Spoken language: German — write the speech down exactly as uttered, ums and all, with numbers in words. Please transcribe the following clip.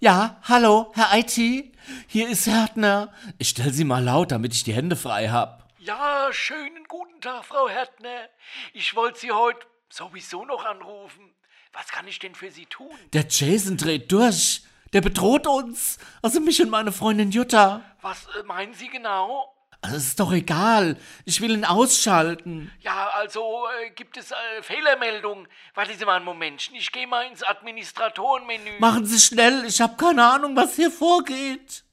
Ja, hallo, Herr I T. Hier ist Härtner. Ich stell Sie mal laut, damit ich die Hände frei hab. Ja, schönen guten Tag, Frau Härtner. Ich wollte Sie heute sowieso noch anrufen. Was kann ich denn für Sie tun? Der Jason dreht durch. Der bedroht uns. Also mich und meine Freundin Jutta. Was äh, meinen Sie genau? Also ist doch egal. Ich will ihn ausschalten. Ja, also äh, gibt es äh, Fehlermeldungen. Warten Sie mal einen Momentchen, ich gehe mal ins Administratorenmenü. Machen Sie schnell. Ich hab keine Ahnung, was hier vorgeht.